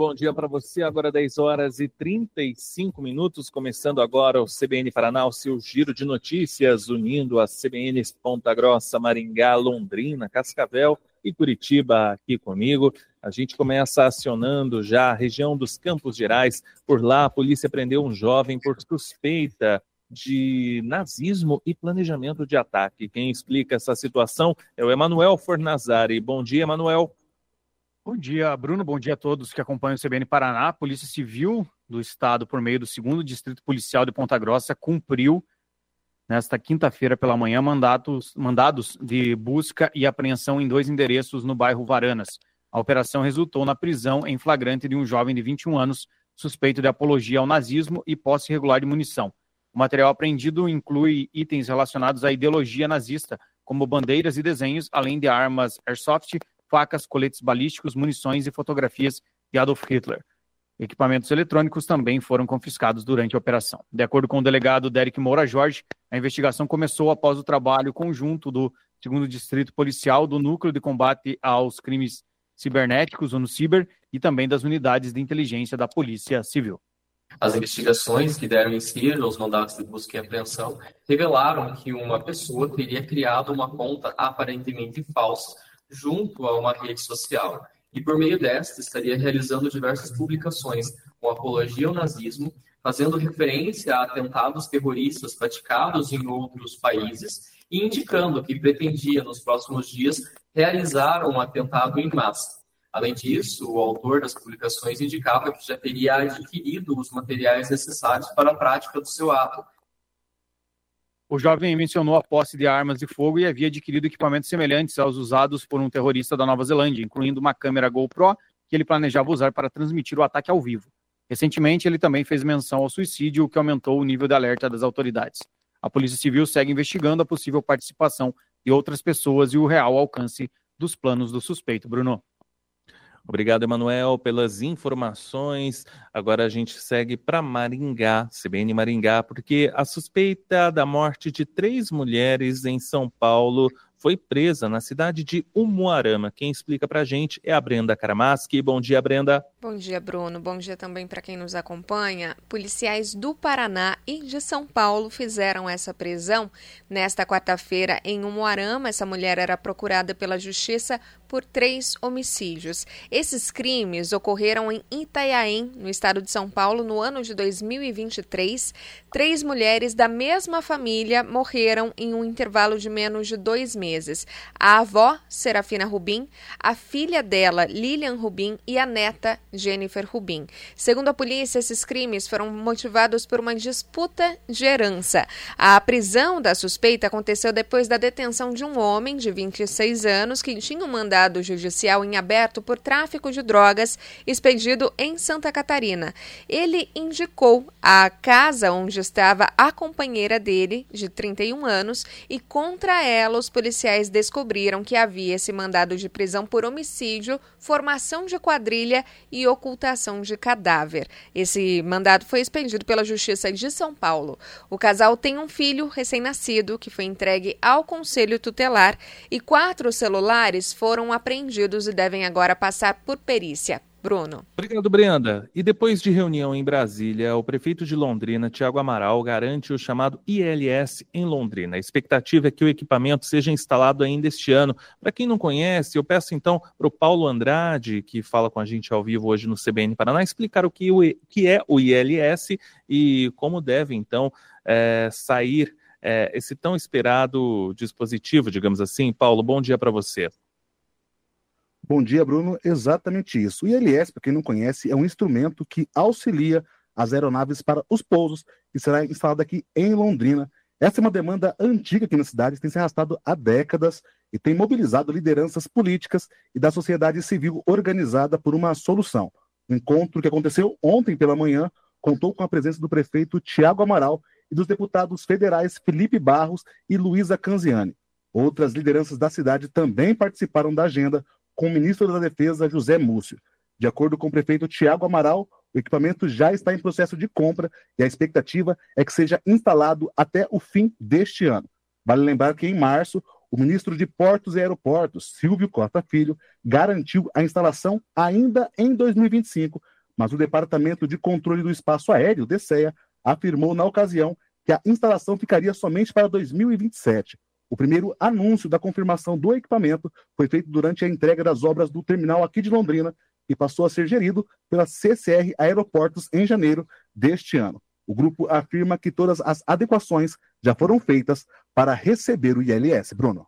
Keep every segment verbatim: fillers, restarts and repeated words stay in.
bom dia para você. Agora dez horas e trinta e cinco minutos, começando agora o C B N Paraná, o seu giro de notícias, unindo as C B Ns Ponta Grossa, Maringá, Londrina, Cascavel e Curitiba aqui comigo. A gente começa acionando já a região dos Campos Gerais. Por lá, a polícia prendeu um jovem por suspeita de nazismo e planejamento de ataque. Quem explica essa situação é o Emanuel Fornazari. Bom dia, Emanuel. Bom dia, Bruno. Bom dia a todos que acompanham o C B N Paraná. A Polícia Civil do Estado, por meio do segundo Distrito Policial de Ponta Grossa, cumpriu, nesta quinta-feira pela manhã, mandatos, mandados de busca e apreensão em dois endereços no bairro Varanas. A operação resultou na prisão em flagrante de um jovem de vinte e um anos, suspeito de apologia ao nazismo e posse irregular de munição. O material apreendido inclui itens relacionados à ideologia nazista, como bandeiras e desenhos, além de armas airsoft, facas, coletes balísticos, munições e fotografias de Adolf Hitler. Equipamentos eletrônicos também foram confiscados durante a operação. De acordo com o delegado Derek Moura Jorge, a investigação começou após o trabalho conjunto do segundo Distrito Policial, do Núcleo de Combate aos Crimes Cibernéticos, o NUCIBER, e também das unidades de inteligência da Polícia Civil. As investigações que deram início aos mandados de busca e apreensão revelaram que uma pessoa teria criado uma conta aparentemente falsa junto a uma rede social e, por meio desta, estaria realizando diversas publicações com apologia ao nazismo, fazendo referência a atentados terroristas praticados em outros países e indicando que pretendia, nos próximos dias, realizar um atentado em massa. Além disso, o autor das publicações indicava que já teria adquirido os materiais necessários para a prática do seu ato. O jovem mencionou a posse de armas de fogo e havia adquirido equipamentos semelhantes aos usados por um terrorista da Nova Zelândia, incluindo uma câmera GoPro que ele planejava usar para transmitir o ataque ao vivo. Recentemente, ele também fez menção ao suicídio, o que aumentou o nível de alerta das autoridades. A Polícia Civil segue investigando a possível participação de outras pessoas e o real alcance dos planos do suspeito. Bruno. Obrigado, Emanuel, pelas informações. Agora a gente segue para Maringá, C B N Maringá, porque a suspeita da morte de três mulheres em São Paulo foi presa na cidade de Umuarama. Quem explica para a gente é a Brenda Karamaski. Bom dia, Brenda. Bom dia, Bruno. Bom dia também para quem nos acompanha. Policiais do Paraná e de São Paulo fizeram essa prisão nesta quarta-feira em Umuarama. Essa mulher era procurada pela Justiça por três homicídios. Esses crimes ocorreram em Itanhaém, no estado de São Paulo, no ano de dois mil e vinte e três. Três mulheres da mesma família morreram em um intervalo de menos de dois meses. A avó, Serafina Rubim, a filha dela, Lilian Rubim, e a neta, Jennifer Rubim. Segundo a polícia, esses crimes foram motivados por uma disputa de herança. A prisão da suspeita aconteceu depois da detenção de um homem de vinte e seis anos que tinha um mandado judicial em aberto por tráfico de drogas expedido em Santa Catarina. Ele indicou a casa onde estava a companheira dele, de trinta e um anos, e contra ela os policiais descobriram que havia esse mandado de prisão por homicídio, formação de quadrilha e ocultação de cadáver. Esse mandado foi expedido pela Justiça de São Paulo. O casal tem um filho recém-nascido que foi entregue ao Conselho Tutelar e quatro celulares foram apreendidos e devem agora passar por perícia. Bruno. Obrigado, Brenda. E depois de reunião em Brasília, o prefeito de Londrina, Tiago Amaral, garante o chamado I L S em Londrina. A expectativa é que o equipamento seja instalado ainda este ano. Para quem não conhece, eu peço então para o Paulo Andrade, que fala com a gente ao vivo hoje no C B N Paraná, explicar o que, o, que é o I L S e como deve então é, sair é, esse tão esperado dispositivo, digamos assim. Paulo, bom dia para você. Bom dia, Bruno. Exatamente isso. O I L S, para quem não conhece, é um instrumento que auxilia as aeronaves para os pousos, que será instalado aqui em Londrina. Essa é uma demanda antiga aqui na cidade, que tem se arrastado há décadas e tem mobilizado lideranças políticas e da sociedade civil organizada por uma solução. O encontro que aconteceu ontem pela manhã contou com a presença do prefeito Tiago Amaral e dos deputados federais Felipe Barros e Luísa Canziani. Outras lideranças da cidade também participaram da agenda, com o ministro da Defesa, José Múcio. De acordo com o prefeito Tiago Amaral, o equipamento já está em processo de compra e a expectativa é que seja instalado até o fim deste ano. Vale lembrar que em março, o ministro de Portos e Aeroportos, Silvio Costa Filho, garantiu a instalação ainda em dois mil e vinte e cinco, mas o Departamento de Controle do Espaço Aéreo, DECEA, afirmou na ocasião que a instalação ficaria somente para dois mil e vinte e sete. O primeiro anúncio da confirmação do equipamento foi feito durante a entrega das obras do terminal aqui de Londrina, que passou a ser gerido pela C C R Aeroportos em janeiro deste ano. O grupo afirma que todas as adequações já foram feitas para receber o I L S. Bruno.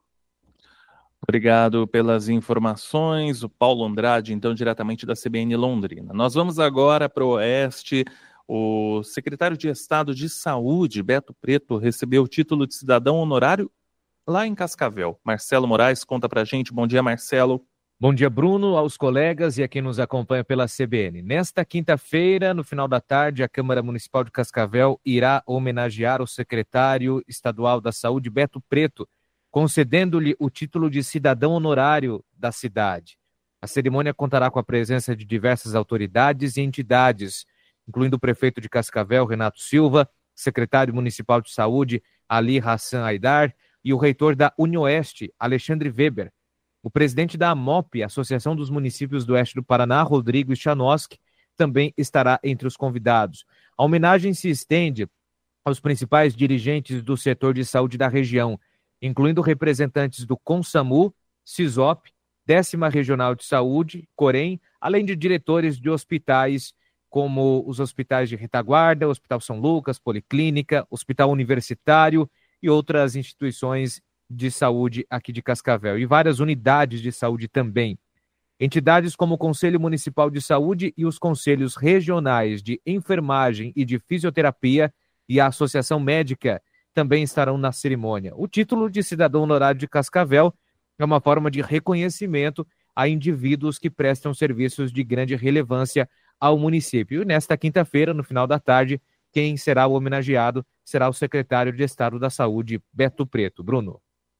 Obrigado pelas informações. O Paulo Andrade, então, diretamente da C B N Londrina. Nós vamos agora para o Oeste. O secretário de Estado de Saúde, Beto Preto, recebeu o título de cidadão honorário lá em Cascavel. Marcelo Moraes conta para a gente. Bom dia, Marcelo. Bom dia, Bruno, aos colegas e a quem nos acompanha pela C B N. Nesta quinta-feira, no final da tarde, a Câmara Municipal de Cascavel irá homenagear o secretário estadual da Saúde, Beto Preto, concedendo-lhe o título de cidadão honorário da cidade. A cerimônia contará com a presença de diversas autoridades e entidades, incluindo o prefeito de Cascavel, Renato Silva, secretário municipal de saúde, Ali Hassan Aidar, e o reitor da UniOeste, Alexandre Weber. O presidente da AMOP, Associação dos Municípios do Oeste do Paraná, Rodrigo Stanoski, também estará entre os convidados. A homenagem se estende aos principais dirigentes do setor de saúde da região, incluindo representantes do CONSAMU, CISOP, décima Regional de Saúde, COREM, além de diretores de hospitais como os hospitais de Retaguarda, Hospital São Lucas, Policlínica, Hospital Universitário e outras instituições de saúde aqui de Cascavel, e várias unidades de saúde também. Entidades como o Conselho Municipal de Saúde e os Conselhos Regionais de Enfermagem e de Fisioterapia e a Associação Médica também estarão na cerimônia. O título de cidadão honorário de Cascavel é uma forma de reconhecimento a indivíduos que prestam serviços de grande relevância ao município. E nesta quinta-feira, no final da tarde, quem será o homenageado será o secretário de Estado da Saúde, Beto Preto. Bruno.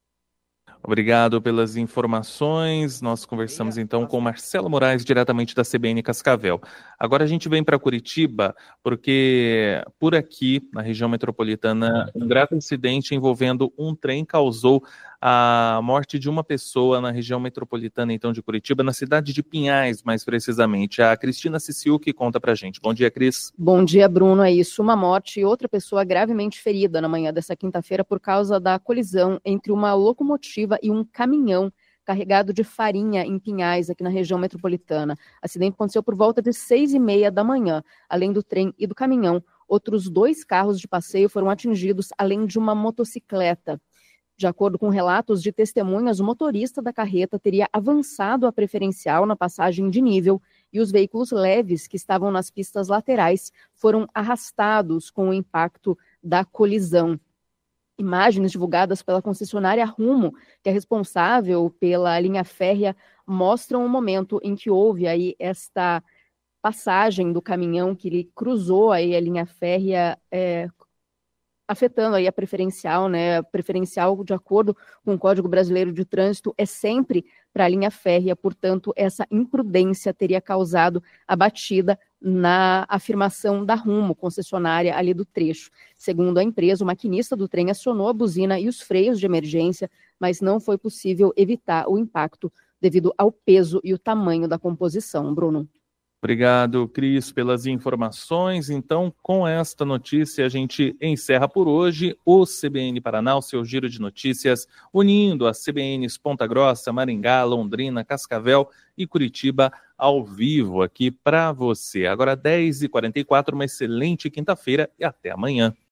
Obrigado pelas informações. Nós conversamos então com Marcelo Moraes, diretamente da C B N Cascavel. Agora a gente vem para Curitiba, porque por aqui, na região metropolitana, um grave incidente envolvendo um trem causou a morte de uma pessoa na região metropolitana então de Curitiba, na cidade de Pinhais, mais precisamente. A Cristina Ciciuc conta pra gente. Bom dia, Cris. Bom dia, Bruno. É isso, uma morte e outra pessoa gravemente ferida na manhã dessa quinta-feira por causa da colisão entre uma locomotiva e um caminhão carregado de farinha em Pinhais, aqui na região metropolitana. O acidente aconteceu por volta de seis e meia da manhã. Além do trem e do caminhão, outros dois carros de passeio foram atingidos, além de uma motocicleta. De acordo com relatos de testemunhas, o motorista da carreta teria avançado a preferencial na passagem de nível e os veículos leves que estavam nas pistas laterais foram arrastados com o impacto da colisão. Imagens divulgadas pela concessionária Rumo, que é responsável pela linha férrea, mostram o momento em que houve aí esta passagem do caminhão que ele cruzou aí a linha férrea, é, afetando aí a preferencial, né? A preferencial, de acordo com o Código Brasileiro de Trânsito, é sempre para a linha férrea, portanto, essa imprudência teria causado a batida na afirmação da Rumo, concessionária ali do trecho. Segundo a empresa, o maquinista do trem acionou a buzina e os freios de emergência, mas não foi possível evitar o impacto devido ao peso e o tamanho da composição. Bruno. Obrigado, Cris, pelas informações. Então, com esta notícia, a gente encerra por hoje o C B N Paraná, o seu giro de notícias, unindo as C B Ns Ponta Grossa, Maringá, Londrina, Cascavel e Curitiba ao vivo aqui para você. Agora, dez e quarenta e quatro, uma excelente quinta-feira e até amanhã.